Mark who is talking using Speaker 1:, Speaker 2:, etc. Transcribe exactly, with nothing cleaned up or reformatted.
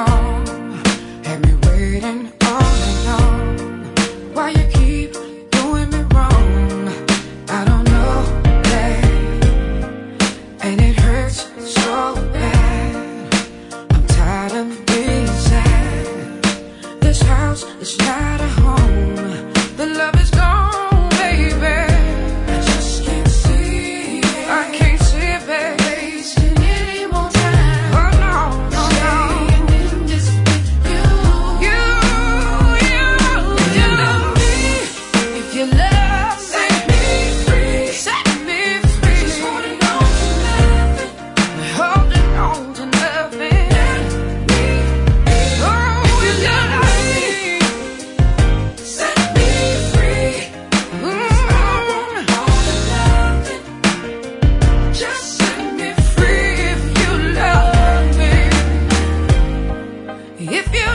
Speaker 1: long, had me waiting all night long. Why you keep doing me wrong? I don't know that, and it hurts so bad. I'm tired of being sad. This house is not a home. The love is gone, baby. I just can't see it. I can't see it, baby. Wasting any more time. Oh no, no, no. Staying in this with you. You, you, you love me. If you love, set me free. Set me free. Just holding on to nothing. Holding on to nothing. Let me be. Oh, you love me. Set me free. Mm. I want all or nothing. Just set me free if you love me. If you